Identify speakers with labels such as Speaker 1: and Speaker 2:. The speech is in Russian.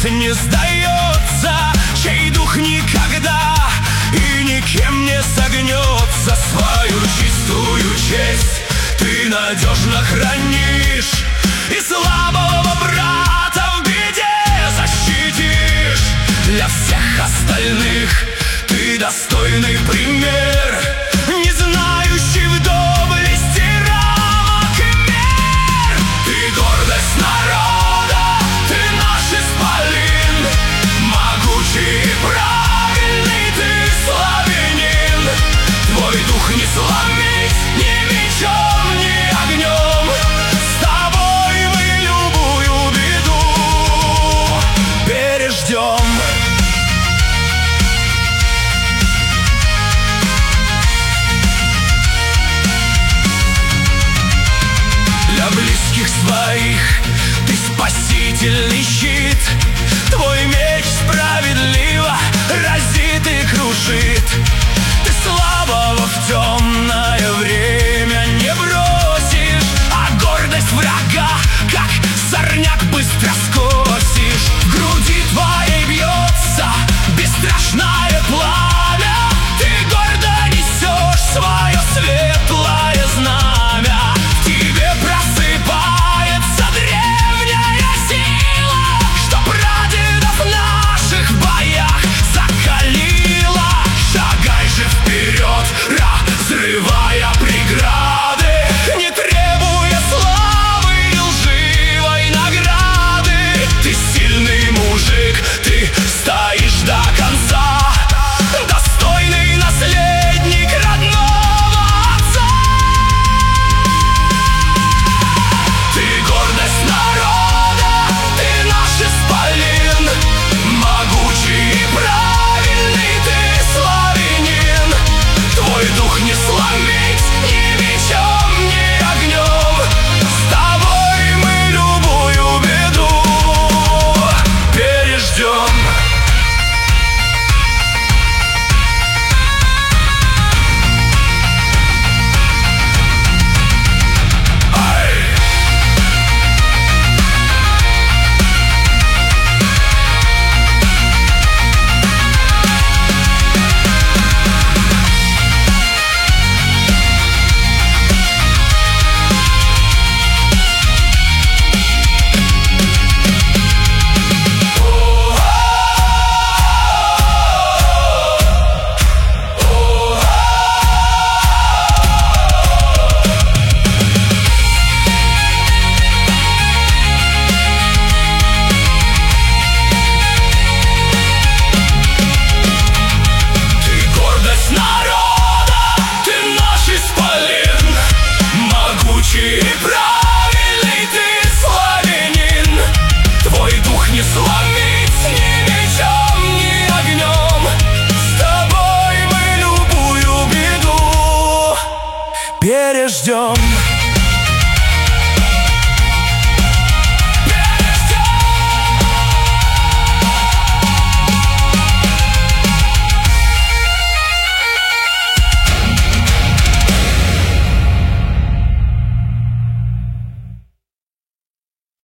Speaker 1: не сдается, чей дух никогда и никем не согнется. Свою чистую честь ты надежно хранишь, и слабого брата в беде защитишь. Для всех остальных ты достойный пример, не знающий в доблести рамок и мер. Ты гордость народа, ты наш исполин, могучий и правильный ты славянин. Твой дух не сломить ни мечом, ни огнем, с тобой мы любую беду переждем. Для близких своих ты спасительный щит, твой меч справедливо разит и крушит. Ты слабого в темное время не бросишь, а гордость врага, как сорняк, быстро